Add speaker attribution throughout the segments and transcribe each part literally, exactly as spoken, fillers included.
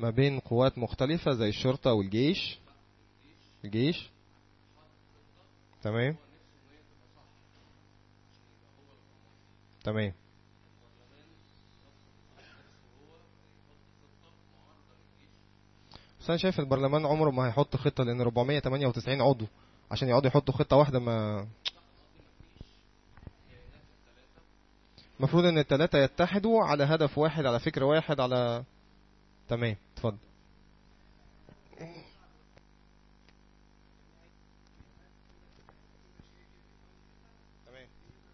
Speaker 1: ما بين قوات مختلفة زي الشرطة والجيش. الجيش تمام تمام. بس انا شايف البرلمان عمره ما هيحط خطة، لان أربعمية وتمانية وتسعين عضو عشان يقعدوا يحطوا خطة واحدة. ما المفروض ان الثلاثة يتحدوا على هدف واحد، على فكرة واحد، على تمام. اتفضل. تمام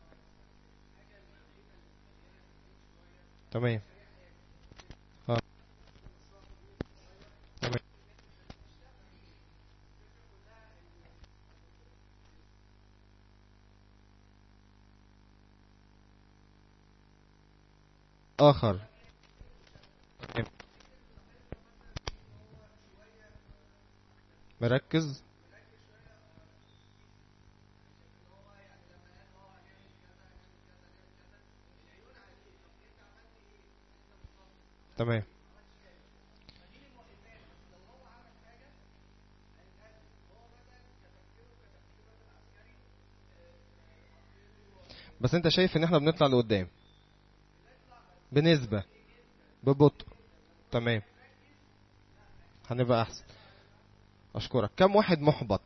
Speaker 1: تمام. اه تمام. اخر تمام. مركز. تمام. بس انت شايف ان احنا بنطلع لقدام بنسبة، ببطء. تمام. هنبقى احسن. اشكرك. كم واحد محبط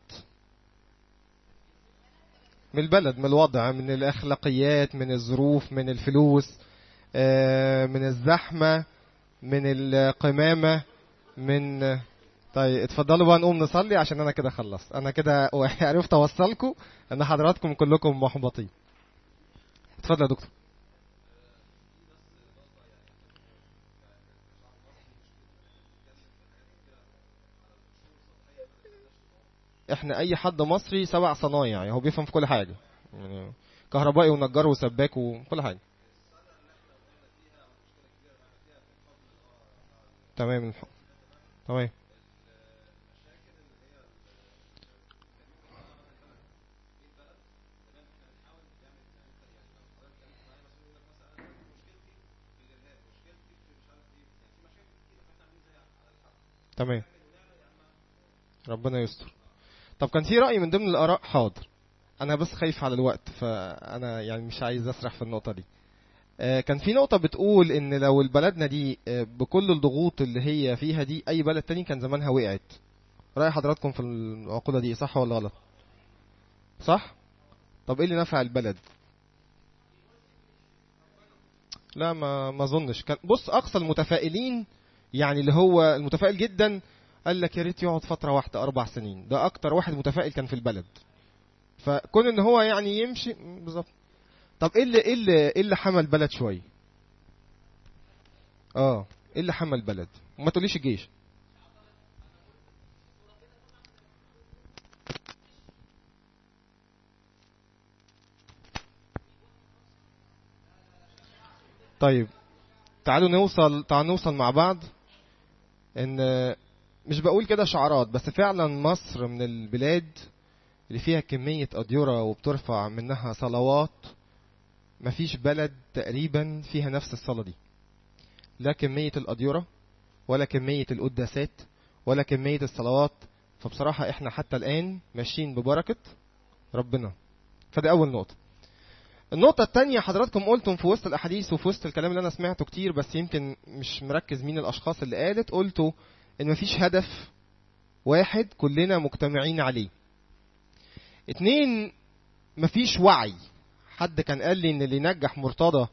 Speaker 1: من البلد، من الوضع، من الاخلاقيات، من الظروف، من الفلوس، آه، من الزحمة، من القمامة، من طيب اتفضلوا بقى نقوم نصلي عشان انا كده خلصت. انا كده عرفت اوصلكم ان حضراتكم كلكم محبطين. اتفضل يا دكتور. احنا اي حد مصري سبع صنايع، يعني هو بيفهم في كل حاجة، يعني كهربائي ونجار وسباك وكل حاجة. تمام. تمام. تمام. ربنا يستر. طب كان في رأي من ضمن الآراء، حاضر، أنا بس خايف على الوقت، فأنا يعني مش عايز أسرح في النقطة دي. آه، كان في نقطة بتقول إن لو البلدنا دي آه، بكل الضغوط اللي هي فيها دي، أي بلد تاني كان زمانها وقعت. رأي حضراتكم في المعقولة دي صح ولا غلط؟ صح؟ طب إيه اللي نفع البلد؟ لا، ما ما أظنش. كان بص، أقصى المتفائلين، يعني اللي هو المتفائل جدا، قال لك يا ريت يقعد فترة واحدة أربع سنين. ده أكتر واحد متفائل كان في البلد. فكون إن هو يعني يمشي بالظبط. طب ايه اللي ايه اللي ايه اللي حمى البلد شويه؟ اه، ايه اللي حمى البلد؟ وما تقوليش الجيش. طيب، تعالوا نوصل تعالوا نوصل مع بعض ان مش بقول كده شعارات، بس فعلا مصر من البلاد اللي فيها كمية أديرة وبترفع منها صلوات. مفيش بلد تقريبا فيها نفس الصلاة دي، لا كمية الأديرة ولا كمية القداسات ولا كمية الصلوات. فبصراحة احنا حتى الآن ماشيين ببركة ربنا. فدي أول نقطة. النقطة التانية، حضراتكم قلتم في وسط الأحاديث وفي وسط الكلام اللي أنا سمعته كتير، بس يمكن مش مركز مين الأشخاص اللي قالت، قلتوا إن مفيش هدف واحد كلنا مجتمعين عليه. اتنين، مفيش وعي. حد كان قال لي إن اللي ينجح مرتضى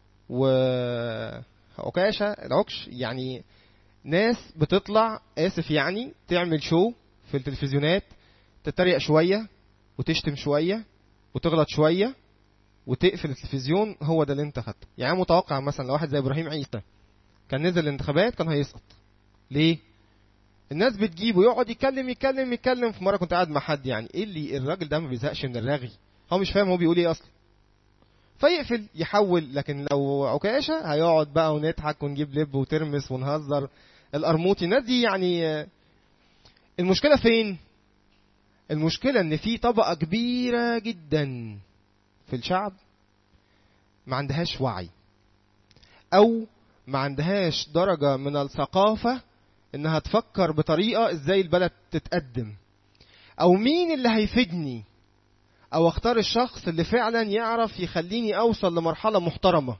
Speaker 1: وعكاشة العكش، يعني ناس بتطلع، آسف يعني، تعمل شو في التلفزيونات، تتريق شوية وتشتم شوية وتغلط شوية وتقفل التلفزيون. هو ده اللي انت خدته. يعني متوقع مثلا لو واحد زي ابراهيم عيسى كان نزل الانتخابات كان هيسقط. ليه؟ الناس بتجيبه يقعد يتكلم يتكلم يتكلم. في مره كنت قاعد مع حد، يعني ايه اللي الراجل ده ما بيزهقش من الرغي؟ هو مش فاهم هو بيقول ايه اصلا، فيقفل يحول. لكن لو عكاشه هيقعد بقى ونضحك ونجيب لب وترمس ونهزر. القرموطي، الناس دي يعني. المشكله فين؟ المشكله ان في طبقه كبيره جدا في الشعب ما عندهاش وعي، او ما عندهاش درجة من الثقافة انها تفكر بطريقة ازاي البلد تتقدم، او مين اللي هيفيدني، او اختار الشخص اللي فعلا يعرف يخليني اوصل لمرحلة محترمة.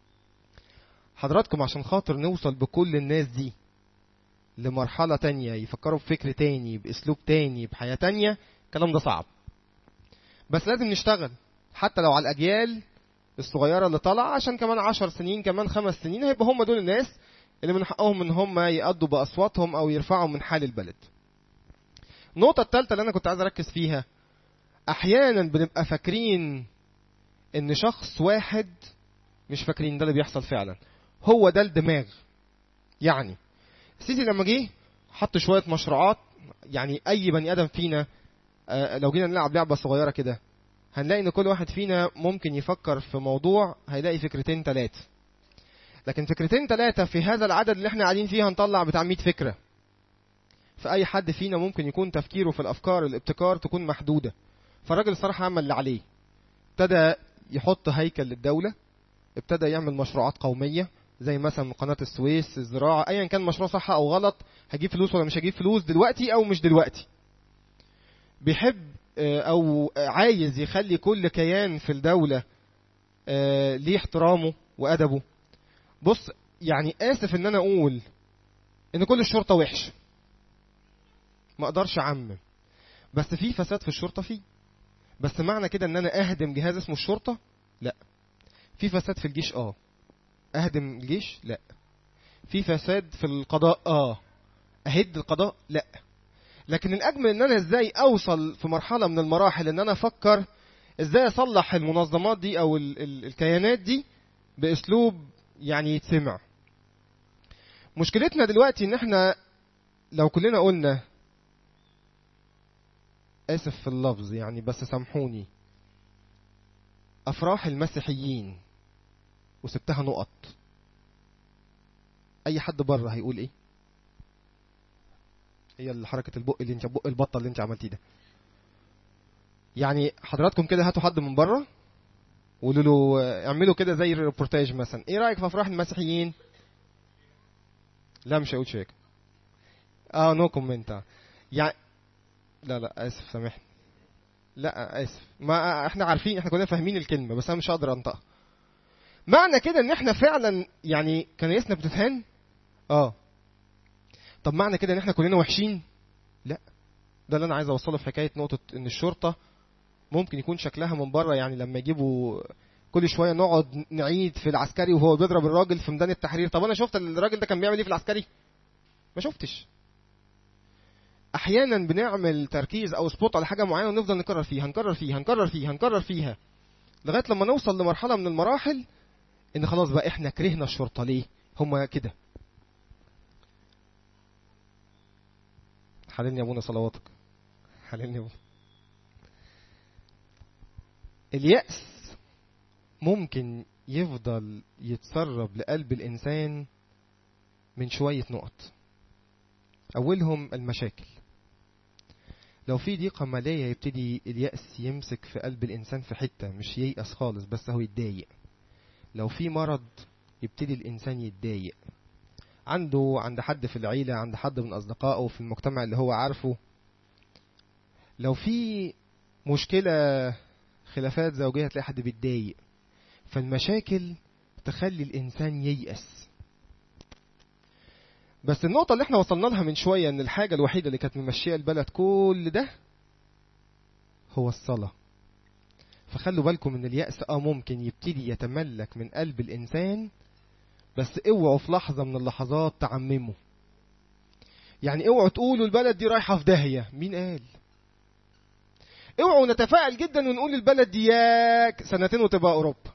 Speaker 1: حضراتكم عشان خاطر نوصل بكل الناس دي لمرحلة تانية، يفكروا بفكر تاني، باسلوب تاني، بحياة تانية، الكلام ده صعب. بس لازم نشتغل حتى لو على الاجيال الصغيرة اللي طالعة، عشان كمان عشر سنين، كمان خمس سنين، هيبقى هم دول الناس اللي من حقهم ان هم يقضوا باصواتهم او يرفعوا من حال البلد. النقطة الثالثة اللي انا كنت عايز اركز فيها، احيانا بنبقى فاكرين ان شخص واحد، مش فاكرين ده اللي بيحصل فعلا، هو ده الدماغ. يعني السيسي لما جه حط شوية مشروعات، يعني اي بني ادم فينا لو جينا نلعب لعبة صغيرة كده، هنلاقي ان كل واحد فينا ممكن يفكر في موضوع هيلاقي فكرتين ثلاثة، لكن فكرتين ثلاثة في هذا العدد اللي احنا قاعدين فيه هنطلع بتاع مية فكرة. فأي حد فينا ممكن يكون تفكيره في الأفكار الابتكار تكون محدودة. فالراجل الصراحة عمل اللي عليه، ابتدى يحط هيكل للدولة، ابتدى يعمل مشروعات قومية زي مثلا قناة السويس، الزراعة، أيا كان مشروع صح أو غلط، هجيب فلوس ولا مش هجيب فلوس، دلوقتي أو مش دلوقتي. بيحب أو عايز يخلي كل كيان في الدولة ليه احترامه وأدبه. بص يعني آسف إن أنا أقول إن كل الشرطة وحش، ما أقدرش أعمم، بس في فساد في الشرطة فيه. بس معنى كده إن أنا أهدم جهاز اسمه الشرطة؟ لا. في فساد في الجيش؟ آه. أهدم الجيش؟ لا. في فساد في القضاء؟ آه. أهد القضاء؟ لا. لكن الأجمل إن أنا إزاي أوصل في مرحلة من المراحل إن أنا أفكر إزاي أصلح المنظمات دي أو ال ال الكيانات دي بأسلوب يعني يتسمع. مشكلتنا دلوقتي إن إحنا لو كلنا قلنا، آسف في اللفظ يعني بس سامحوني، أفراح المسيحيين وسبتها نقط، أي حد بره هيقول إيه؟ هي حركة البق اللي انت بق البطة اللي انت عملتيه ده. يعني حضراتكم كده هاتوا حد من بره وقولوا له اعملوا كده زي الريبورتاج مثلا، ايه رأيك في أفراح المسيحيين؟ لا مش هيقول شيء. اه نو كومنت. يعني لا لا اسف سامحني، لا اسف، ما احنا عارفين، احنا كنا فاهمين الكلمة بس انا مش هقدر انطقها. معنى كده ان احنا فعلا يعني كنايسنا بتتهان؟ اه. طب معنى كده ان احنا كلنا وحشين؟ لا. ده اللي انا عايز اوصله في حكايه نقطه ان الشرطه ممكن يكون شكلها من بره، يعني لما يجيبوا كل شويه نقعد نعيد في العسكري وهو بيضرب الراجل في ميدان التحرير، طب انا شفت الراجل ده كان بيعمل ايه في العسكري؟ ما شفتش. احيانا بنعمل تركيز او سبوت على حاجه معينه ونفضل نكرر فيها هنكرر فيها هنكرر فيها هنكرر فيها لغايه لما نوصل لمرحله من المراحل ان خلاص بقى احنا كرهنا الشرطه. ليه هما كده؟ حللني يا ابونا صلواتك، حللني يا ابونا. اليأس ممكن يفضل يتسرب لقلب الإنسان من شوية نقط، أولهم المشاكل. لو في ضيقة مالية يبتدي اليأس يمسك في قلب الإنسان في حتة، مش ييأس خالص بس هو يتضايق. لو في مرض يبتدي الإنسان يتضايق، عنده عند حد في العيلة، عند حد من أصدقائه في المجتمع اللي هو عارفه. لو في مشكلة خلافات زوجية تلاقي حد بيتضايق. فالمشاكل تخلي الإنسان ييأس. بس النقطة اللي احنا وصلنا لها من شوية ان الحاجة الوحيدة اللي كانت ممشية البلد كل ده هو الصلاة. فخلوا بالكم ان اليأس اه ممكن يبتدي يتملك من قلب الإنسان، بس اوعوا في لحظة من اللحظات تعمموا. يعني اوعوا تقولوا البلد دي رايحة في داهية، مين قال؟ اوعوا نتفائل جدا ونقول البلد دي ياك سنتين وتبقى أوروبا.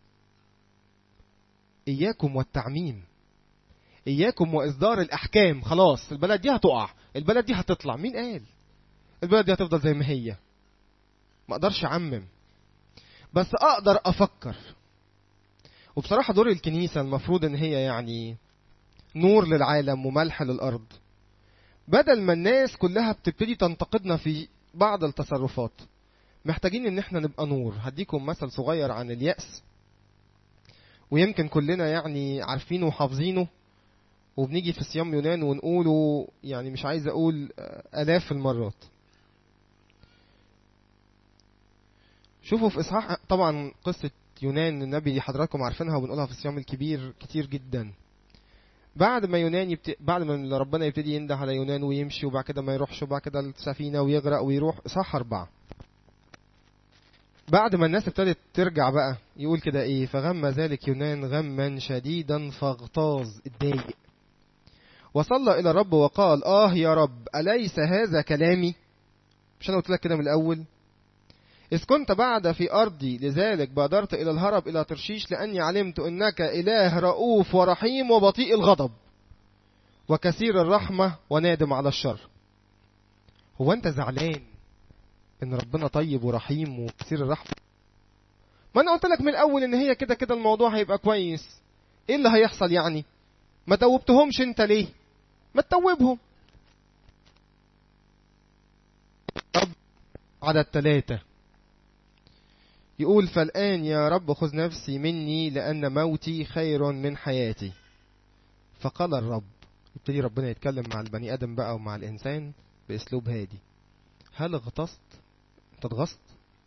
Speaker 1: إياكم والتعميم، إياكم وإصدار الأحكام. خلاص البلد دي هتقع، البلد دي هتطلع، مين قال؟ البلد دي هتفضل زي ما هي. ما أقدرش أعمم بس أقدر أفكر. وبصراحة دور الكنيسة المفروض إن هي يعني نور للعالم وملح للأرض. بدل ما الناس كلها بتبتدي تنتقدنا في بعض التصرفات، محتاجين إن احنا نبقى نور. هديكم مثل صغير عن اليأس ويمكن كلنا يعني عارفينه وحافظينه. وبنيجي في صيام يونان ونقوله يعني مش عايز اقول الاف المرات. شوفوا في اصحاح، طبعا قصة يونان النبي دي حضراتكم عارفينها وبنقولها في الصيام الكبير كتير جدا. بعد ما يونان يبت... بعد ما ربنا يبتدي ينده على يونان ويمشي وبعد كده ما يروحش وبعد كده السفينة ويغرق ويروح، اصحاح أربعة. بعد ما الناس ابتدت ترجع بقى يقول كده ايه: فغم ذلك يونان غما شديدا فاغتاظ، اتضايق، وصلى الى الرب وقال: اه يا رب، اليس هذا كلامي؟ مش انا قلت لك كده من الاول؟ إذ كنت بعد في أرضي، لذلك بادرت إلى الهرب إلى ترشيش، لأني علمت أنك إله رؤوف ورحيم وبطيء الغضب وكثير الرحمة ونادم على الشر. هو أنت زعلان إن ربنا طيب ورحيم وكثير الرحمة؟ ما أنا قلت لك من الأول إن هي كده كده الموضوع هيبقى كويس. إيه اللي هيحصل يعني؟ ما توبتهمش أنت ليه؟ ما تتوبهم. عدد ثلاثة يقول: فالآن يا رب خذ نفسي مني، لأن موتي خير من حياتي. فقال الرب، يبتدي ربنا يتكلم مع البني آدم بقى ومع الإنسان بأسلوب هادي: هل اغتصت؟ انت اتغصت؟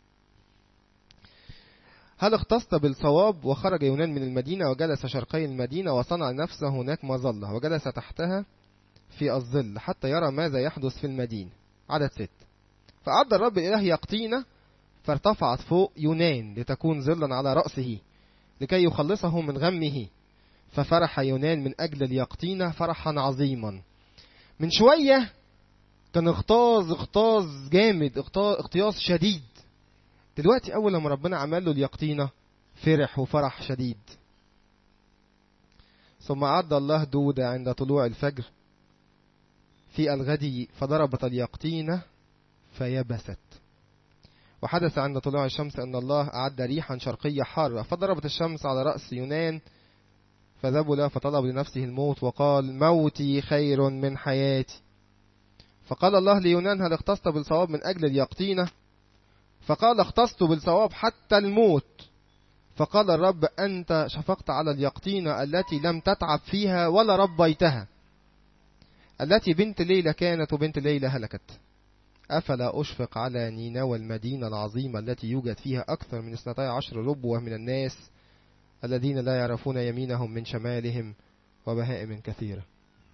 Speaker 1: هل اغتصت بالصواب؟ وخرج يونان من المدينة وجلس شرقي المدينة وصنع نفسه هناك مظلة وجلس تحتها في الظل حتى يرى ماذا يحدث في المدينة. عدد ست: فأعد الرب الإله يقطينة فارتفعت فوق يونان لتكون ظلا على رأسه لكي يخلصه من غمه، ففرح يونان من أجل اليقطينة فرحا عظيما. من شوية كان اغتاظ اغتاظ جامد، اغتياظ شديد. دلوقتي أول لما ربنا عمل له اليقطينة فرح وفرح شديد. ثم أعد الله دودة عند طلوع الفجر في الغد فضربت اليقطينة فيبست. وحدث عند طلوع الشمس أن الله أعد ريحا شرقية حارة فضربت الشمس على رأس يونان فذبل فطلب لنفسه الموت وقال: موتي خير من حياتي. فقال الله ليونان: هل اغتصت بالصواب من أجل اليقطينة؟ فقال: اغتصت بالصواب حتى الموت. فقال الرب: أنت شفقت على اليقطينة التي لم تتعب فيها ولا ربيتها، التي بنت ليلى كانت وبنت ليلى هلكت. أفلا أشفق على نينوى المدينة العظيمة التي يوجد فيها أكثر من اثنتي عشر ربوة من الناس الذين لا يعرفون يمينهم من شمالهم وبهائم كثيرة.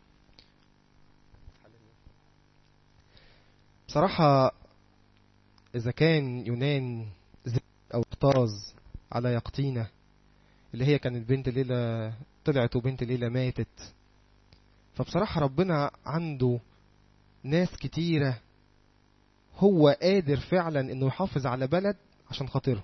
Speaker 1: بصراحة إذا كان يونان زد أو اغتاظ على يقطينة اللي هي كانت بنت ليلى طلعت وبنت ليلى ماتت، فبصراحة ربنا عنده ناس كتيرة هو قادر فعلا انه يحافظ على بلد عشان خاطره.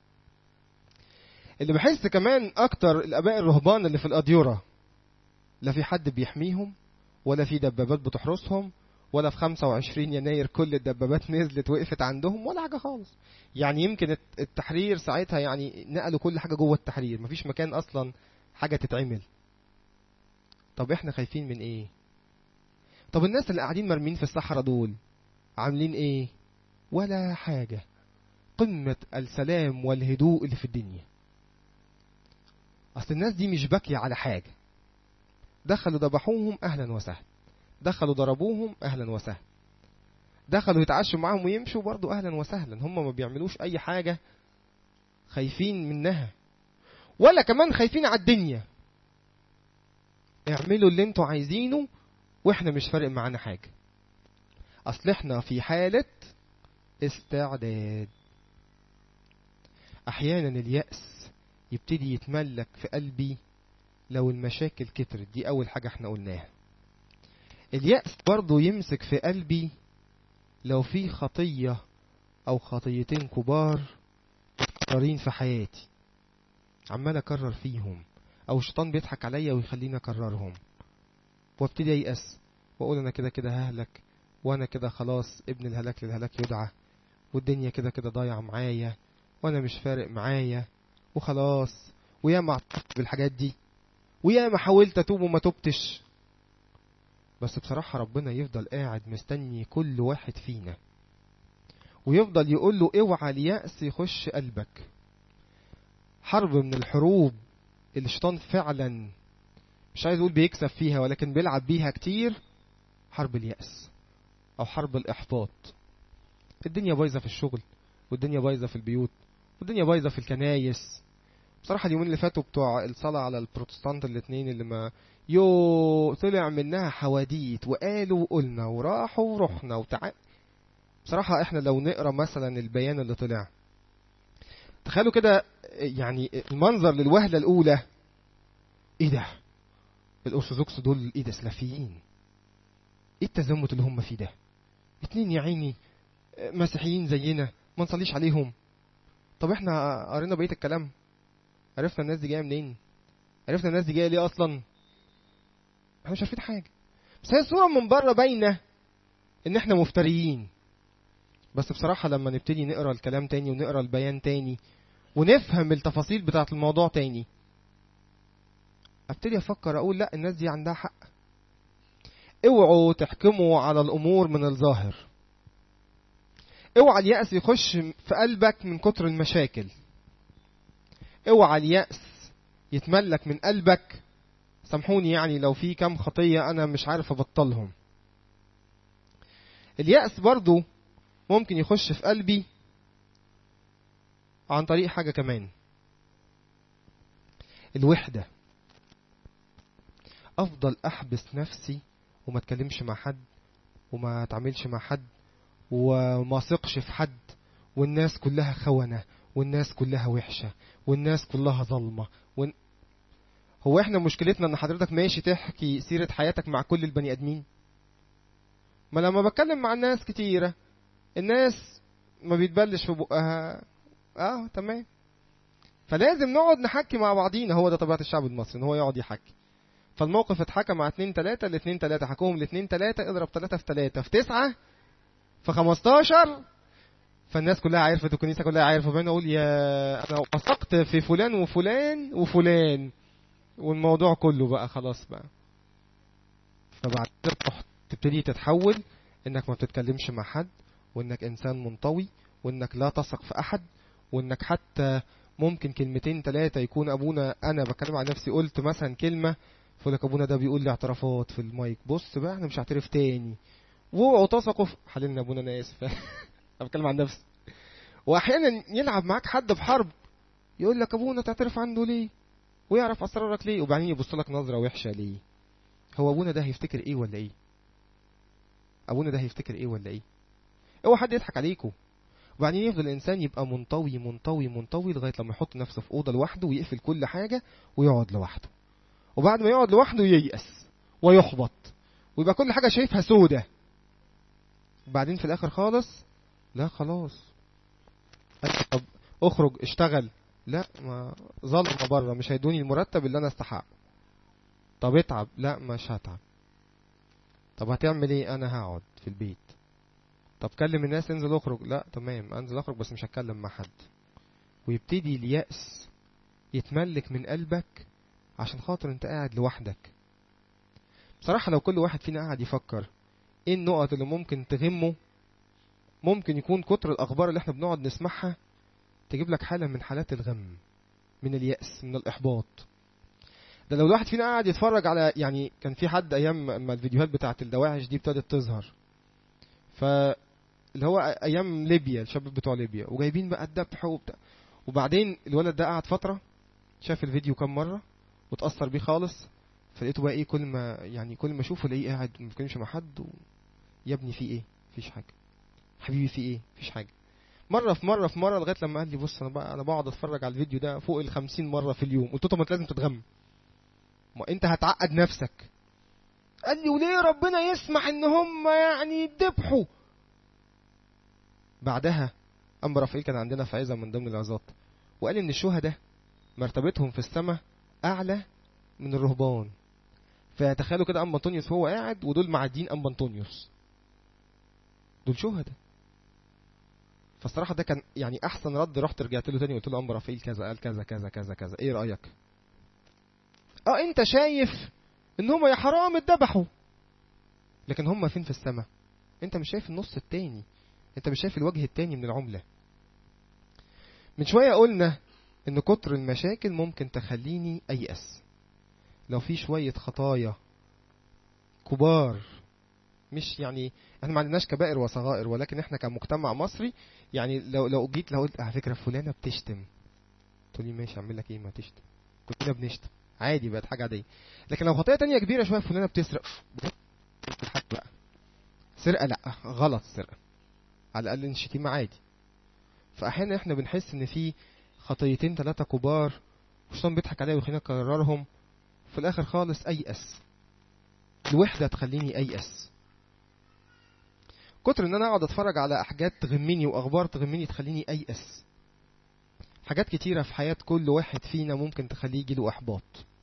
Speaker 1: اللي بحس كمان اكتر الاباء الرهبان اللي في الاديرة، لا في حد بيحميهم ولا في دبابات بتحرسهم، ولا في خمسة وعشرين يناير كل الدبابات نزلت وقفت عندهم ولا حاجة خالص. يعني يمكن التحرير ساعتها يعني نقلوا كل حاجة جوه التحرير، مفيش مكان اصلا حاجة تتعمل. طب احنا خايفين من ايه؟ طب الناس اللي قاعدين مرمين في الصحراء دول عاملين ايه؟ ولا حاجة. قمة السلام والهدوء اللي في الدنيا. اصل الناس دي مش باكية على حاجة. دخلوا ذبحوهم اهلا وسهلا، دخلوا ضربوهم اهلا وسهلا، دخلوا يتعشوا معاهم ويمشوا برضو اهلا وسهلا. هم ما بيعملوش اي حاجة خايفين منها، ولا كمان خايفين على الدنيا. اعملوا اللي انتوا عايزينه واحنا مش فارق معانا حاجة. اصل احنا في حالة استعداد. احيانا اليأس يبتدي يتملك في قلبي لو المشاكل كترت. دي اول حاجة احنا قلناها. اليأس برضو يمسك في قلبي لو في خطية او خطيتين كبار متكررين في حياتي عمال اكرر فيهم، او الشيطان بيضحك عليا ويخليني اكررهم، وابتدي ييأس واقول انا كده كده ههلك، وانا كده خلاص ابن الهلاك للهلاك يدعى، والدنيا كده كده ضايعه معايا، وانا مش فارق معايا وخلاص. ويا ما اعترفت بالحاجات دي، ويا ما حاولت اتوب وما توبتش. بس بصراحه ربنا يفضل قاعد مستني كل واحد فينا، ويفضل يقول له اوعى اليأس يخش قلبك. حرب من الحروب اللي الشيطان فعلا مش عايز اقول بيكسب فيها، ولكن بيلعب بيها كتير، حرب اليأس او حرب الاحباط. الدنيا بايظه في الشغل، والدنيا بايظه في البيوت، والدنيا بايظه في الكنايس. بصراحه اليومين اللي فاتوا بتوع الصلاه على البروتستانت الاثنين اللي ما يو طلع منها حواديت، وقالوا وقلنا وراحوا ورحنا وتع... بصراحه احنا لو نقرا مثلا البيان اللي طلع، تخيلوا كده يعني المنظر للوهله الاولى، ايه ده؟ الارثوذكس دول ايه ده؟ سلفيين. ايه التزمت اللي هم فيه ده؟ اتنين يا عيني مسيحيين زينا ما نصليش عليهم. طب احنا قرينا بقيه الكلام، عرفنا الناس دي جايه منين، عرفنا الناس دي جايه ليه اصلا. احنا مش عارفين حاجه، بس هي الصوره من بره باينه ان احنا مفتريين. بس بصراحه لما نبتدي نقرا الكلام تاني ونقرا البيان تاني ونفهم التفاصيل بتاعه الموضوع تاني، ابتدي افكر اقول لا، الناس دي عندها حق. اوعوا تحكموا على الامور من الظاهر. اوعى اليأس يخش في قلبك من كتر المشاكل. اوعى اليأس يتملك من قلبك. سامحوني يعني لو في كام خطية انا مش عارف ابطلهم. اليأس برضو ممكن يخش في قلبي عن طريق حاجة كمان، الوحدة. افضل احبس نفسي وما اتكلمش مع حد، وما اتعاملش مع حد، وما ثقش في حد، والناس كلها خونة، والناس كلها وحشة، والناس كلها ظلمة. ون... هو احنا مشكلتنا ان حضرتك ماشي تحكي سيرة حياتك مع كل البني ادمين؟ ما لما بتكلم مع الناس كتيرة، الناس ما بيتبلش في بقها اه تمام. فلازم نقعد نحكي مع بعضينا. هو ده طبيعة الشعب المصري، ان هو يقعد يحكي. فالموقف اتحكى مع اتنين تلاتة، الاتنين تلاتة حكوهم الاتنين تلاتة، اضرب تلاتة في تلاتة في تسعة في خمستاشر. فالناس كلها عرفت، والكنيسة كلها عرفت. فبين اقول يا انا وثقت في فلان وفلان وفلان، والموضوع كله بقى خلاص بقى. فبعد كده تبتدي تتحول انك ما بتتكلمش مع حد، وانك انسان منطوي، وانك لا تثق في احد، وانك حتى ممكن كلمتين ثلاثة يكون ابونا، انا بتكلم عن نفسي، قلت مثلا كلمة فقول لك ابونا ده بيقول لي اعترافات في المايك، بص بقى انا مش هعترف تاني. واوعوا تثقوا في حللنا ابونا، انا اسف انا بتكلم عن نفسي. واحيانا يلعب معاك حد بحرب، يقول لك ابونا تعترف عنده ليه، ويعرف اسرارك ليه، وبعدين يبص لك نظرة وحشة ليه. هو ابونا ده هيفتكر ايه ولا ايه؟ ابونا ده هيفتكر ايه ولا ايه؟ اوعى حد يضحك عليكم. وبعدين يفضل الانسان يبقى منطوي منطوي منطوي لغايه لما يحط نفسه في اوضه لوحده ويقفل كل حاجه ويقعد لوحده. وبعد ما يقعد لوحده ييأس ويحبط، ويبقى كل حاجه شايفها سودة. وبعدين في الاخر خالص، لا خلاص طب اخرج اشتغل، لا ما ظلمه بره مش هيدوني المرتب اللي انا استحقه. طب اتعب، لا مش هتعب. طب هتعمل ايه؟ انا هقعد في البيت. طب كلم الناس انزل اخرج، لا تمام انزل اخرج بس مش هتكلم مع حد. ويبتدي اليأس يتملك من قلبك عشان خاطر انت قاعد لوحدك. بصراحة لو كل واحد فينا قاعد يفكر ايه النقط اللي ممكن تغمه، ممكن يكون كتر الاخبار اللي احنا بنقعد نسمعها تجيب لك حالة من حالات الغم، من اليأس، من الاحباط. ده لو الواحد فينا قاعد يتفرج على، يعني كان في حد ايام ما الفيديوهات بتاعت الدواعش دي ابتدت تظهر، ف اللي هو ايام ليبيا، الشباب بتوع ليبيا، وجايبين بقى الذبح وبتاع. وبعدين الولد ده قعد فترة شاف الفيديو كام مرة وتأثر بيه خالص، فلقيته بقى ايه، كل ما يعني كل ما اشوفه الاقيه قاعد ما بيتكلمش مع حد و... يا ابني في ايه؟ مفيش حاجة. حبيبي في ايه؟ مفيش حاجة. مرة في مرة في مرة لغاية لما قال لي بص انا بقى انا بقعد اتفرج على الفيديو ده فوق ال خمسين مرة في اليوم. قلت له طب ما انت لازم تتغم، ما انت هتعقد نفسك. قال لي وليه ربنا يسمح ان هم يعني يذبحوا؟ بعدها أم رافائيل كان عندنا في عظة من ضمن العظات، وقال إن الشهداء مرتبتهم في السماء أعلى من الرهبان. فتخيلوا كده أم أنطونيوس هو قاعد ودول معدين أم أنطونيوس، دول شهداء. فالصراحة ده كان يعني أحسن رد. رحت رجعت له تاني وقلت له أم رافائيل كذا قال كذا كذا كذا كذا، إيه رأيك؟ أه أنت شايف إن هم يا حرام اتذبحوا، لكن هم فين في السماء؟ أنت مش شايف النص التاني، أنت مش شايف الوجه التاني من العملة. من شوية قلنا إن كتر المشاكل ممكن تخليني أيأس، لو في شوية خطايا كبار، مش يعني احنا ما عندناش كبائر وصغائر، ولكن احنا كمجتمع مصري يعني لو لو جيت لو قلت على فكره فلانه بتشتم، تقول لي ماشي اعمل لك ايه؟ ما تشتم، كلنا بنشتم عادي، بقت حاجه عاديه. لكن لو خطيه تانية كبيره شويه، فلانه بتسرق، الحق بقى سرقه لا غلط، سرقه على الاقل الشتيمه عادي. فاحيانا احنا بنحس ان في خطيتين ثلاثه كبار والشيطان بيضحك عليا ويخلينا نكررهم، في الاخر خالص ايأس، الوحده تخليني ايأس، كتر ان انا اقعد اتفرج على حاجات تغمني واخبار تغمني تخليني ايأس. حاجات كتيرة في حياة كل واحد فينا ممكن تخليه يجيله احباط.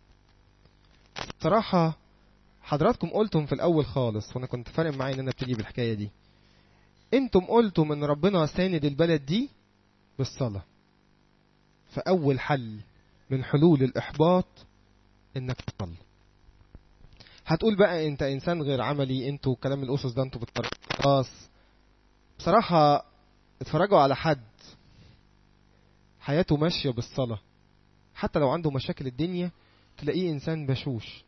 Speaker 1: صراحة حضراتكم قلتم في الاول خالص، وانا كنت فارق معايا ان انا ابتدي بالحكاية دي، انتم قلتم ان ربنا ساند البلد دي بالصلاة. فاول حل من حلول الاحباط انك تصلي. هتقول بقى انت انسان غير عملي، انتوا كلام الاسس ده انتوا بتطرقوا خلاص. بصراحة اتفرجوا على حد حياته ماشية بالصلاة، حتى لو عنده مشاكل الدنيا تلاقيه انسان بشوش.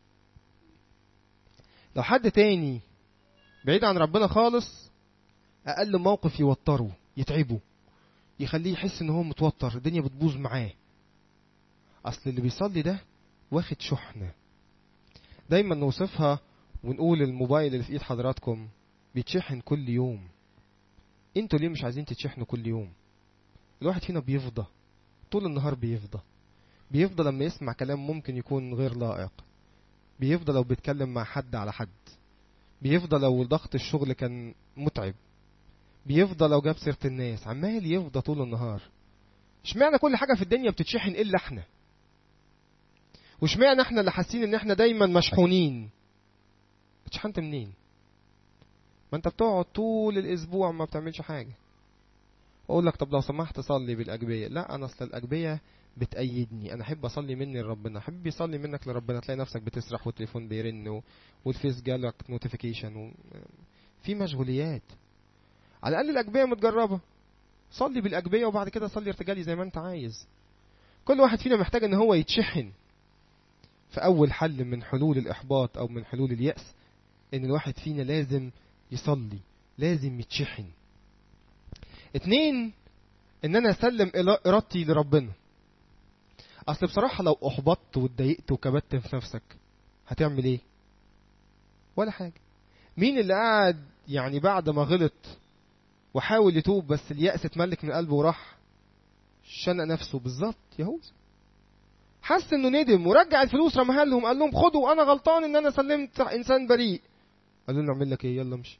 Speaker 1: لو حد تاني بعيد عن ربنا خالص، اقل موقف يوتره يتعبه يخليه يحس ان هو متوتر، الدنيا بتبوظ معاه. اصل اللي بيصلي ده واخد شحنة. دايما نوصفها ونقول الموبايل اللي في ايد حضراتكم بيتشحن كل يوم. انتوا ليه مش عايزين تتشحنوا كل يوم؟ الواحد فينا بيفضى طول النهار، بيفضى بيفضى لما يسمع كلام ممكن يكون غير لائق، بيفضى لو بيتكلم مع حد على حد، بيفضى لو ضغط الشغل كان متعب، بيفضى لو جاب سيرة الناس، عمال يفضى طول النهار. اشمعنى كل حاجة في الدنيا بتتشحن الا احنا؟ واشمعنى احنا اللي حاسين ان احنا دايما مشحونين؟ اتشحنت منين؟ ما انت بتقعد طول الاسبوع ما بتعملش حاجة. اقول لك طب لو سمحت صلي بالاجبية. لا، انا اصل الاجبية بتأيدني، انا احب اصلي مني لربنا. احب يصلي منك لربنا تلاقي نفسك بتسرح والتليفون بيرن والفيس جالك نوتيفيكيشن و... في مشغوليات. على الاقل الاجبية متجربة، صلي بالاجبية وبعد كده صلي ارتجالي زي ما انت عايز. كل واحد فينا محتاج ان هو يتشحن. فاول حل من حلول الاحباط او من حلول اليأس ان الواحد فينا لازم يصلي، لازم يتشحن. اتنين، ان انا اسلم ارادتي لربنا. اصل بصراحة لو احبطت واتضايقت وكبت في نفسك هتعمل ايه؟ ولا حاجة. مين اللي قاعد يعني بعد ما غلط وحاول يتوب بس اليأس اتملك من قلبه وراح شنق نفسه؟ بالظبط يهوذا، حس انه ندم ورجع الفلوس رماها لهم، قال لهم خدوا انا غلطان ان انا سلمت انسان بريء. قالوا له نعمل لك ايه؟ يلا امشي.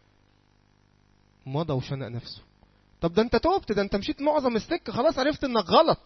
Speaker 1: مضى وشنق نفسه. طب ده انت توبت، ده انت مشيت معظم السكة، خلاص عرفت انك غلط،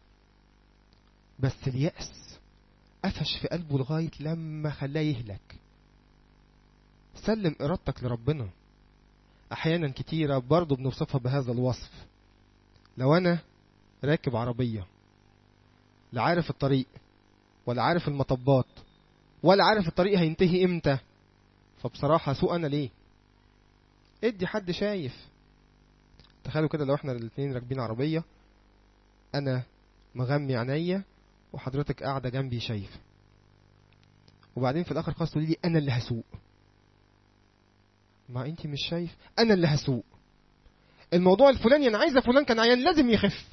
Speaker 1: بس اليأس قفش في قلبه لغاية لما خلاه يهلك. سلم ارادتك لربنا. احيانا كتيرة برضو بنوصفها بهذا الوصف. لو انا راكب عربية لا عارف الطريق ولا عارف المطبات ولا عارف الطريق هينتهي امتى، فبصراحة سوء انا ليه؟ ادي حد شايف. تخيلوا كده لو احنا الاثنين راكبين عربية، انا مغمي عينيا وحضرتك قاعدة جنبي شايف، وبعدين في الاخر خلاص تقولي لي انا اللي هسوق. ما انت مش شايف، انا اللي هسوق. الموضوع الفلاني انا عايزه فلان كان عيان لازم يخف.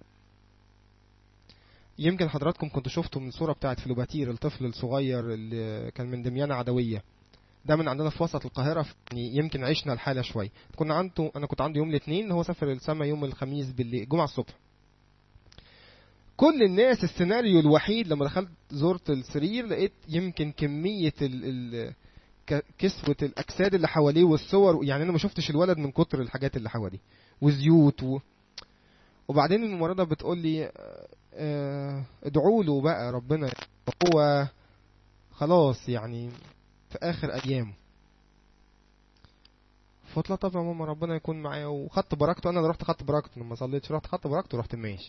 Speaker 1: يمكن حضراتكم كنتوا شفتوا من الصورة بتاعت فلوباتير الطفل الصغير اللي كان من دميانة عدوية، ده من عندنا في وسط القاهرة. يعني يمكن عشنا الحالة شوي. كنا عنده انا كنت عندي يوم الاثنين، هو سافر السما يوم الخميس بالليل، الجمعة الصبح. كل الناس السيناريو الوحيد لما دخلت زرت السرير لقيت يمكن كمية ال ال كسوة الأجساد اللي حواليه والصور، يعني أنا ما شفتش الولد من كتر الحاجات اللي حواليه وزيوت و... وبعدين الممرضة بتقول لي اه ادعوا له بقى ربنا، هو خلاص يعني في آخر أيامه. فقلت طب يا ماما ربنا يكون معايا، وخدت بركته. أنا اللي رحت خدت بركته لما صليتش، رحت خدت بركته ورحت ماشي.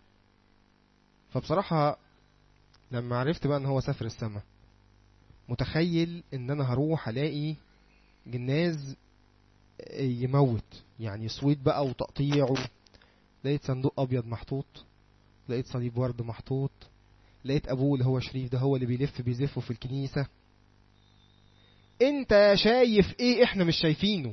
Speaker 1: فبصراحة لما عرفت بقى ان هو سافر السما، متخيل ان انا هروح الاقي جناز يموت، يعني صويت بقى وتقطيع. لقيت صندوق ابيض محطوط، لقيت صليب ورد محطوط، لقيت ابوه اللي هو شريف ده هو اللي بيلف بيزفه في الكنيسة. انت شايف ايه احنا مش شايفينه؟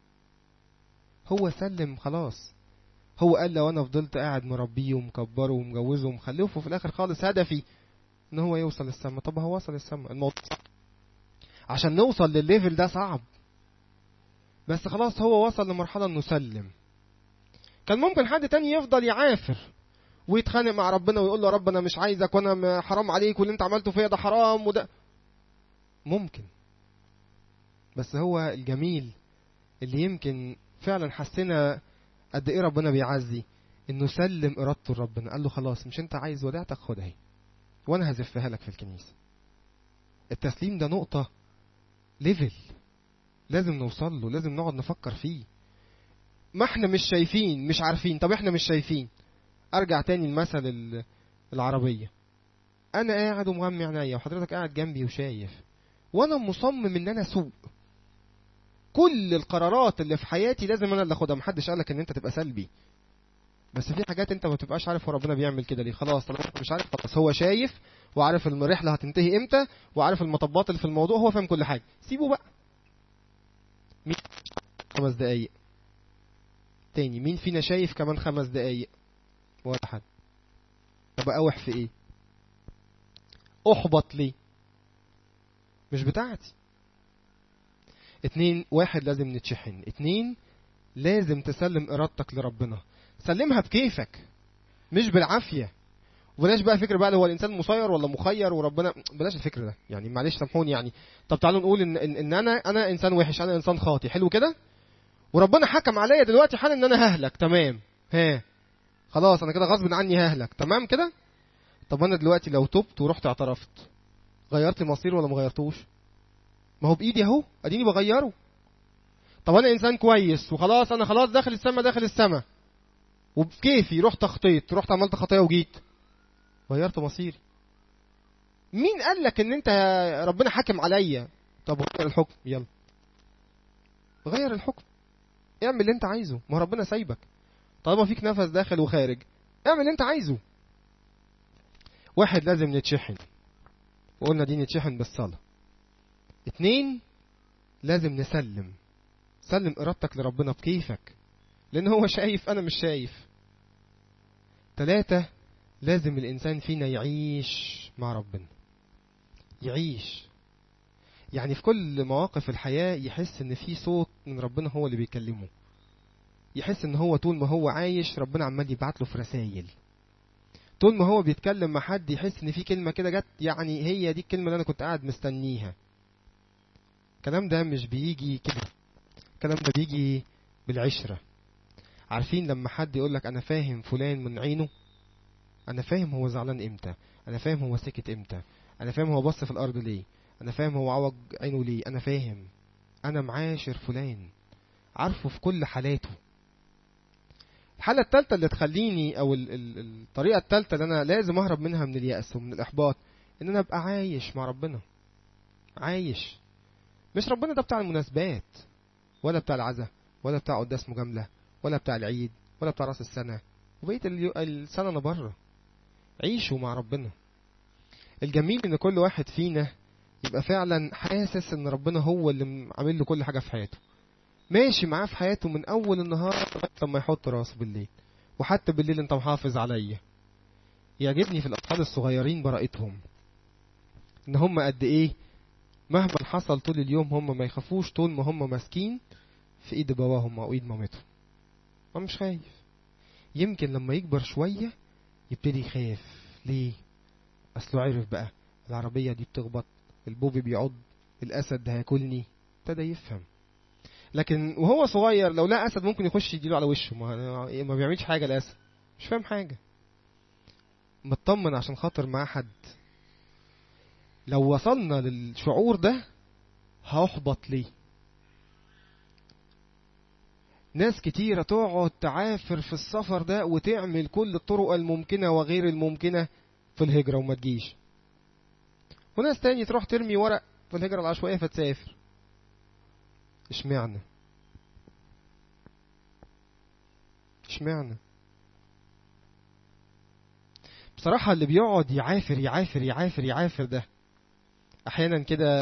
Speaker 1: هو سلم خلاص. هو قال لو انا فضلت قاعد مربيه ومكبره ومجوزه ومخلفه، في الاخر خالص هدفي ان هو يوصل السما. طب هو وصل السما. الموضوع صعب. عشان نوصل للليفل ده صعب، بس خلاص هو وصل لمرحلة انه سلم. كان ممكن حد تاني يفضل يعافر ويتخانق مع ربنا ويقول له يا رب انا مش عايزك وانا حرام عليك واللي انت عملته فيا ده حرام وده ممكن. بس هو الجميل اللي يمكن فعلا حسنا قد ايه ربنا بيعزي، انه سلم ارادته لربنا. قال له خلاص مش انت عايز وديعتك، خدها اهي وانا هزفها لك في الكنيسة. التسليم ده نقطة ليفل لازم نوصل له، لازم نقعد نفكر فيه. ما احنا مش شايفين مش عارفين. طب احنا مش شايفين، ارجع تاني المثل العربية. انا قاعد ومغمي عينيا وحضرتك قاعد جنبي وشايف، وانا مصمم ان انا اسوق. كل القرارات اللي في حياتي لازم انا اللي اخدها. محدش قالك ان انت تبقى سلبي، بس في حاجات انت ما تبقاش عارف هو ربنا بيعمل كده ليه. خلاص طالما انت مش عارف، خلاص هو شايف وعارف الرحله هتنتهي امتى وعارف المطبات اللي في الموضوع، هو فاهم كل حاجه. سيبه بقى. مين خمس دقايق تاني؟ مين فينا شايف كمان خمس دقايق؟ ولا حد. طب اوح في ايه؟ احبط ليه؟ مش بتاعتي. اتنين واحد لازم نتشحن. اتنين لازم تسلم ارادتك لربنا. سلمها بكيفك مش بالعافيه. وبلاش بقى فكر بقى هو الانسان مسير ولا مخير وربنا، بلاش الفكر ده يعني، معلش سامحوني يعني. طب تعالوا نقول ان ان, إن انا انا انسان وحش، انا انسان خاطي، حلو كده، وربنا حكم عليا دلوقتي حال ان انا ههلك. تمام، ها خلاص انا كده غصب عني ههلك، تمام كده. طب انا دلوقتي لو تبت ورحت اعترفت، غيرت مصير ولا ما غيرتوش؟ ما هو بايدي اهو، اديني بغيره. طب انا انسان كويس وخلاص، انا خلاص داخل السما داخل السما، وبكيفي رحت اخطيت، رحت عملت خطيه وجيت غيرت مصيري. مين قال لك ان انت ربنا حاكم عليا؟ طب غير الحكم، يلا غير الحكم، اعمل اللي انت عايزه. ما ربنا سايبك طالما فيك نفس داخل وخارج، اعمل اللي انت عايزه. واحد لازم نتشحن، وقلنا دي نتشحن بالصلاة. اتنين لازم نسلم، سلم ارادتك لربنا بكيفك لان هو شايف انا مش شايف. تلاتة لازم الانسان فينا يعيش مع ربنا. يعيش يعني في كل مواقف الحياة يحس ان في صوت من ربنا هو اللي بيكلمه. يحس ان هو طول ما هو عايش ربنا عمال يبعت له في رسائل. طول ما هو بيتكلم مع حد يحس ان في كلمة كده جت، يعني هي دي الكلمة اللي انا كنت قاعد مستنيها. الكلام ده مش بيجي كده، الكلام ده بيجي بالعشرة. عارفين لما حد يقولك انا فاهم فلان من عينه، انا فاهم هو زعلان امتى، انا فاهم هو سكت امتى، انا فاهم هو بص في الارض ليه، انا فاهم هو عوج عينه ليه، انا فاهم، انا معاشر فلان، عارفه في كل حالاته. الحالة التالتة اللي تخليني او ال ال الطريقة التالتة اللي انا لازم اهرب منها من اليأس ومن الاحباط، ان انا ابقى عايش مع ربنا. عايش. مش ربنا ده بتاع المناسبات، ولا بتاع العزاء، ولا بتاع قداس مجاملة، ولا بتاع العيد، ولا بتاع راس السنة، وبقية السنة انا بره. عيشوا مع ربنا. الجميل ان كل واحد فينا يبقى فعلا حاسس ان ربنا هو اللي عامل له كل حاجة في حياته، ماشي معاه في حياته من اول النهار لما يحط راسه بالليل. وحتى بالليل انت محافظ عليا. يعجبني في الاطفال الصغيرين براءتهم، ان هم قد ايه مهما حصل طول اليوم هم ما يخافوش طول ما هم ماسكين في ايد باباهم او ايد مامتهم. هو مش خايف. يمكن لما يكبر شوية يبتدي يخاف. ليه؟ اصله عرف بقى العربية دي بتخبط، البوبي بيعض، الاسد هياكلني، ابتدى يفهم. لكن وهو صغير لو لا اسد ممكن يخش يديله على وشه، ما, ما بيعملش حاجة الاسد، مش فاهم حاجة. مطمن عشان خاطر مع حد. لو وصلنا للشعور ده هحبط ليه؟ ناس كتيرة تقعد تعافر في السفر ده وتعمل كل الطرق الممكنة وغير الممكنة في الهجرة وما تجيش، وناس تاني تروح ترمي ورق في الهجرة العشوائية فتسافر. اشمعنى؟ اشمعنى؟ بصراحة فبصراحة اللي بيقعد يعافر يعافر يعافر يعافر ده احيانا كده،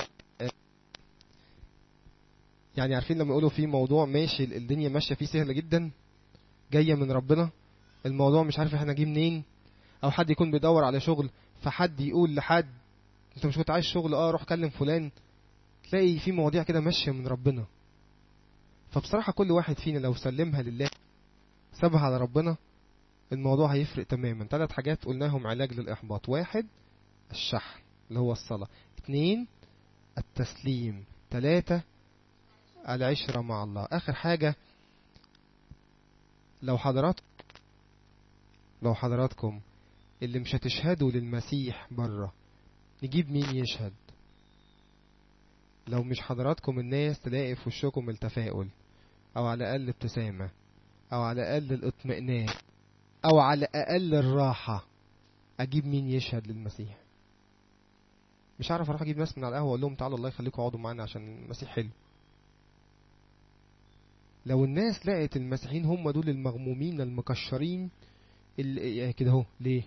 Speaker 1: يعني عارفين لما يقولوا في موضوع ماشي الدنيا ماشية فيه سهلة جدا جاية من ربنا، الموضوع مش عارف احنا جاي منين، او حد يكون بيدور على شغل فحد يقول لحد انت مش كنت عايز شغل، اه روح كلم فلان، تلاقي في مواضيع كده ماشية من ربنا. فبصراحة كل واحد فينا لو سلمها لله سابها على ربنا الموضوع هيفرق تماما. ثلاث حاجات قلناهم علاج للإحباط: واحد الشحن اللي هو الصلاة، اثنين التسليم، ثلاثة العشرة مع الله. آخر حاجة، لو حضرات لو حضراتكم اللي مش هتشهدوا للمسيح بره نجيب مين يشهد؟ لو مش حضراتكم الناس تلاقي في وشكم التفاؤل، او على الاقل ابتسامة، او على الاقل الاطمئنان، او على الاقل الراحة، اجيب مين يشهد للمسيح؟ مش عارف اروح اجيب ناس من على القهوة اقول لهم تعالوا الله يخليكم اقعدوا معانا عشان المسيح حلو. لو الناس لقت المسيحيين هم دول المغمومين المكشرين اللي كده اهو، ليه؟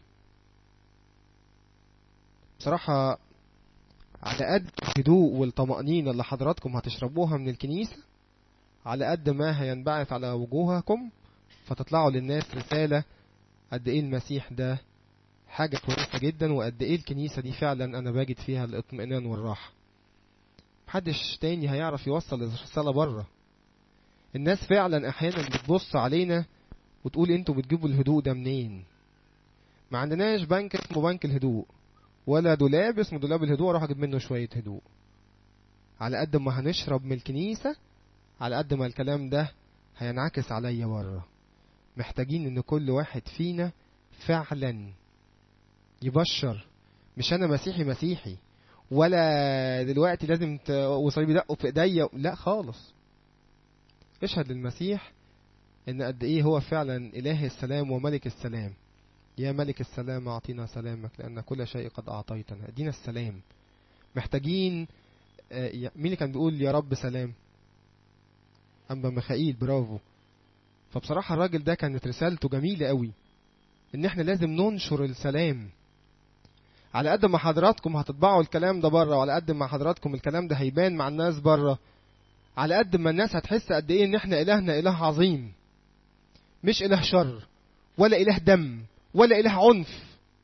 Speaker 1: بصراحة على قد الهدوء والطمأنينة اللي حضراتكم هتشربوها من الكنيسة، على قد ما هينبعث على وجوهكم فتطلعوا للناس رسالة قد ايه المسيح ده حاجة كويسة جدا، وقد ايه الكنيسة دي فعلا انا باجد فيها الاطمئنان والراحة. محدش تاني هيعرف يوصل الرسالة بره. الناس فعلا احيانا بتبص علينا وتقول انتوا بتجيبوا الهدوء ده منين؟ ما عندناش بنك اسمه بنك الهدوء، ولا دولاب اسمه دولاب الهدوء اروح اجيب منه شوية هدوء. على قد ما هنشرب من الكنيسة على قد ما الكلام ده هينعكس عليا بره. محتاجين ان كل واحد فينا فعلا يبشر. مش انا مسيحي مسيحي ولا دلوقتي لازم وصليبي دقوا في ايديا، لا خالص. اشهد للمسيح ان قد ايه هو فعلا اله السلام وملك السلام. يا ملك السلام اعطينا سلامك لان كل شيء قد اعطيتنا. ادينا السلام. محتاجين. مين اللي كان بيقول يا رب سلام؟ أنبا ميخائيل، برافو. فبصراحة الراجل ده كانت رسالته جميلة قوي، ان احنا لازم ننشر السلام. على قد ما حضراتكم هتطبعوا الكلام ده بره، وعلى قد ما حضراتكم الكلام ده هيبان مع الناس بره، على قد ما الناس هتحس قد ايه ان احنا الهنا اله عظيم، مش اله شر ولا اله دم ولا اله عنف.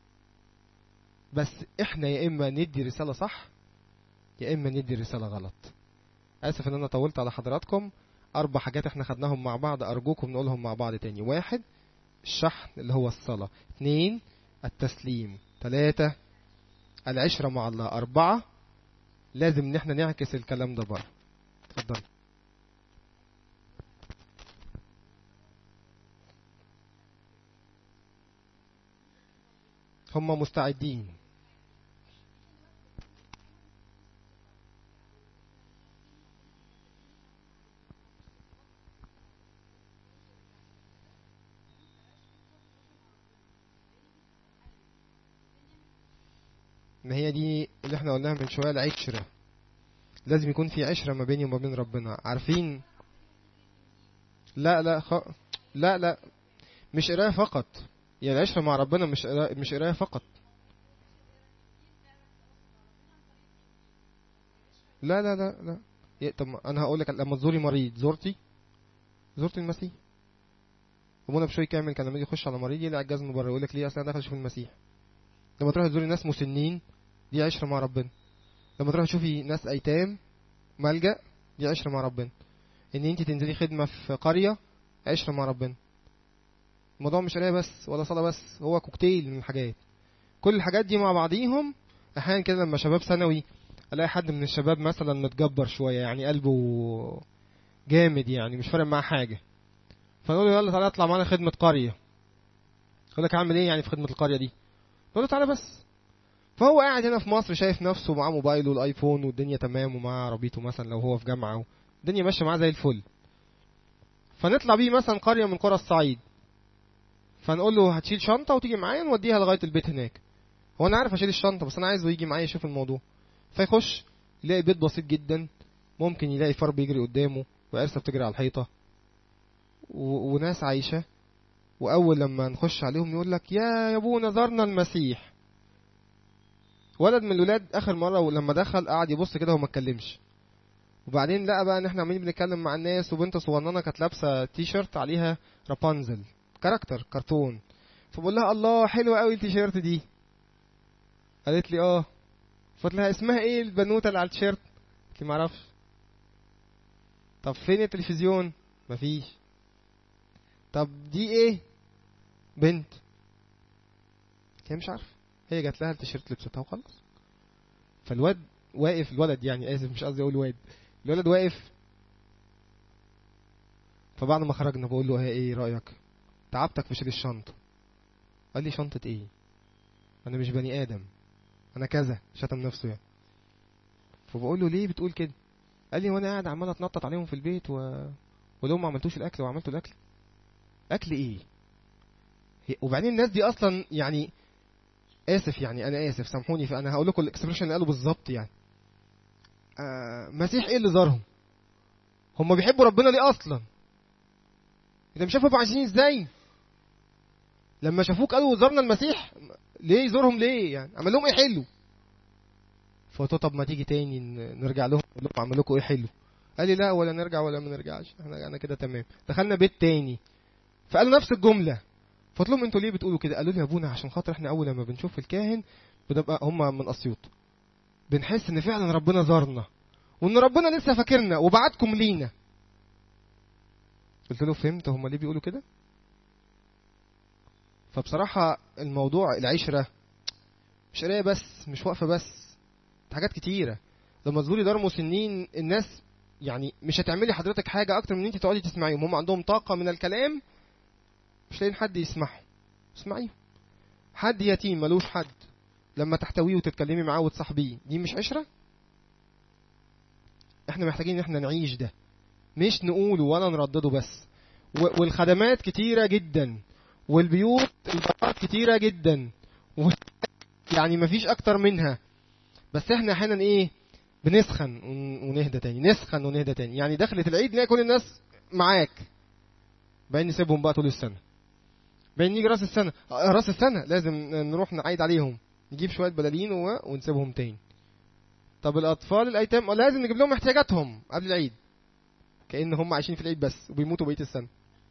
Speaker 1: بس احنا يا اما ندي رسالة صح يا اما ندي رسالة غلط. اسف ان انا طولت على حضراتكم. اربع حاجات احنا خدناهم مع بعض، ارجوكم نقولهم مع بعض تاني. واحد الشحن اللي هو الصلاة، اثنين التسليم، ثلاثة العشرة مع الله، أربعة لازم ان احنا نعكس الكلام ده بره. اتفضل. هم مستعدين. ما هي دي اللي احنا قلناها من شوية، العشرة. لازم يكون في عشرة ما بيني وما بين ربنا. عارفين؟ لا لا خ... لا لا مش قراية فقط. يعني العشرة مع ربنا مش قراية مش قراية فقط. لا لا لا لا يا طب انا هقول لك، لما تزوري مريض زرتي زرتي المسيح. ابونا بشوي كامل كان لما يجي يخش على مريض يلاقي الجزم بره يقول لك ليه؟ اصل انا داخل اشوف المسيح. لما تروح تزوري ناس مسنين دي عشرة مع ربنا. لما تروح تشوفي ناس ايتام ملجأ دي عشرة مع ربنا. ان انت تنزلي خدمة في قرية عشرة مع ربنا. الموضوع مش قرايه بس ولا صلاة بس، هو كوكتيل من الحاجات. كل الحاجات دي مع بعضيهم. احيانا كده لما شباب ثانوي الاقي حد من الشباب مثلا متجبر شويه، يعني قلبه جامد، يعني مش فارق معاه حاجه، فنقول له يلا تعالى اطلع معانا خدمه قريه. يقول لك اعمل ايه يعني في خدمه القريه دي؟ نقول له تعالى بس. فهو قاعد هنا في مصر شايف نفسه معاه موبايله والايفون والدنيا تمام، ومعاه عربيته مثلا لو هو في جامعه الدنيا ماشيه معاه زي الفل. فنطلع بيه مثلا قريه من قرى الصعيد، فنقول له هتشيل شنطه وتيجي معايا نوديها لغايه البيت هناك. هو انا عارف اشيل الشنطه بس انا عايزه يجي معايا يشوف الموضوع. فيخش يلاقي بيت بسيط جدا، ممكن يلاقي فار بيجري قدامه وقرصه بتجري على الحيطه و... وناس عايشه واول لما نخش عليهم يقول لك يا يا ابونا زارنا المسيح. ولد من الولاد اخر مره لما دخل قعد يبص كده وما اتكلمش، وبعدين لقى بقى ان احنا عمالين بنتكلم مع الناس، وبنت صغننه كانت لابسه تي شيرت عليها رابنزل كاركتر كرتون، فبقول لها الله حلوه قوي التيشيرت دي. قالت لي اه. فقلت لها اسمها ايه البنوته اللي على التيشيرت؟ قالت لي ما اعرفش. طب فين التلفزيون؟ مفيش. طب دي ايه؟ بنت. هي مش عارفه، هي جات لها التيشيرت لبستها وخلاص. فالواد واقف، الولد يعني اسف مش قصدي اقول واد، الولد واقف. فبعد ما خرجنا بقول له ايه رايك؟ تعبتك في شيل الشنطه. قال لي شنطه ايه؟ انا مش بني ادم، انا كذا، شتم نفسه يعني. فبقول له ليه بتقول كده؟ قال لي وانا قاعد عمال اتنطط عليهم في البيت و ولو ما عملتوش الاكل وعملتوا الاكل. اكل ايه؟ وبعدين الناس دي اصلا يعني اسف يعني انا اسف سامحوني، فانا هقول لكم الاكسبريشن اللي قاله بالظبط يعني. آه مسيح ايه اللي زارهم؟ هم بيحبوا ربنا ليه اصلا؟ انت مش شايفهم عايشين ازاي؟ لما شافوك قالوا زارنا المسيح، ليه يزورهم ليه يعني؟ عمل لهم ايه حلو؟ فقلت طب ما تيجي تاني نرجع لهم نقول لهم عمل لكم ايه حلو؟ قال لي لا ولا نرجع ولا ما نرجعش، احنا انا كده تمام. دخلنا بيت تاني فقالوا نفس الجمله. فقلت لهم انتوا ليه بتقولوا كده؟ قالوا لي يا ابونا عشان خاطر احنا اول لما بنشوف الكاهن بنبقى هم من اسيوط بنحس ان فعلا ربنا زارنا وان ربنا لسه فاكرنا وبعتكم لينا. قلت له فهمت هم ليه بيقولوا كده. فبصراحه الموضوع العشره مش قرايه بس، مش واقفه بس، حاجات كتيره. لما تزوري دار مسنين الناس يعني مش هتعملي حضرتك حاجه اكتر من انت تقعدي تسمعيهم، هم عندهم طاقه من الكلام مش لاقيين حد يسمعه، اسمعيه. حد يتيم ملوش حد لما تحتويه وتتكلمي معاه وتصاحبيه، دي مش عشره؟ احنا محتاجين ان احنا نعيش ده، مش نقوله ولا نردده بس. والخدمات كتيره جدا والبيوت البارات كتيره جدا يعني مفيش اكتر منها، بس احنا احيانا ايه بنسخن ونهدى تاني، نسخن ونهدى تاني. يعني دخلت العيد نلاقي كل الناس معاك، باين نسيبهم بقى طول السنه. باين نيجي راس السنه، راس السنه لازم نروح نعيد عليهم، نجيب شويه بلالين ونسيبهم تاني. طب الاطفال الايتام لازم نجيب لهم احتياجاتهم قبل العيد، كأن هم عايشين في العيد بس وبيموتوا بقيه السنه.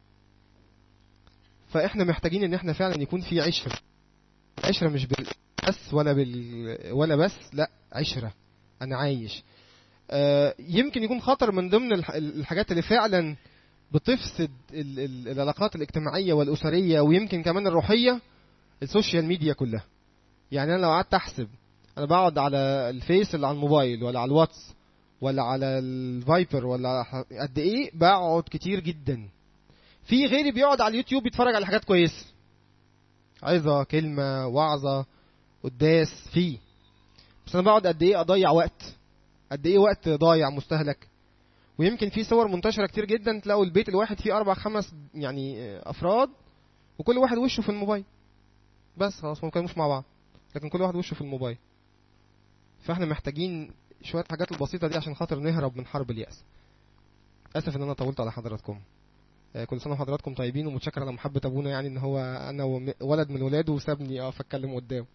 Speaker 1: فاحنا محتاجين ان احنا فعلا يكون في عشره، عشره مش بال بس ولا بال ولا بس، لا عشره انا عايش. آه يمكن يكون خطر من ضمن الحاجات اللي فعلا بتفسد ال ال العلاقات الاجتماعيه والاسريه ويمكن كمان الروحيه، السوشيال ميديا كلها. يعني انا لو قعدت احسب انا بقعد على الفيس اللي على الموبايل ولا على الواتس ولا على الفايبر ولا قد ايه، بقعد كتير جدا. في غيري بيقعد على اليوتيوب يتفرج على حاجات كويسه، عظه كلمه وعظه قداس فيه، بس انا بقعد قد ايه اضيع وقت، قد ايه وقت ضايع مستهلك. ويمكن في صور منتشره كتير جدا تلاقوا البيت الواحد فيه اربع خمس يعني افراد وكل واحد وشه في الموبايل بس، خلاص ما كانوش مع بعض لكن كل واحد وشه في الموبايل. فاحنا محتاجين شويه حاجات البسيطه دي عشان خاطر نهرب من حرب اليأس. اسف ان انا طولت على حضراتكم، كل سنه وحضراتكم طيبين، ومتشكر على محبه ابونا يعني ان هو انا ولد من ولاده وسابني اقف اتكلم قدامه.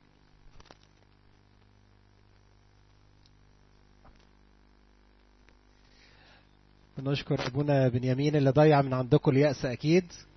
Speaker 2: بنشكر ابونا بنيامين اللي ضيع من عندكم اليأس اكيد.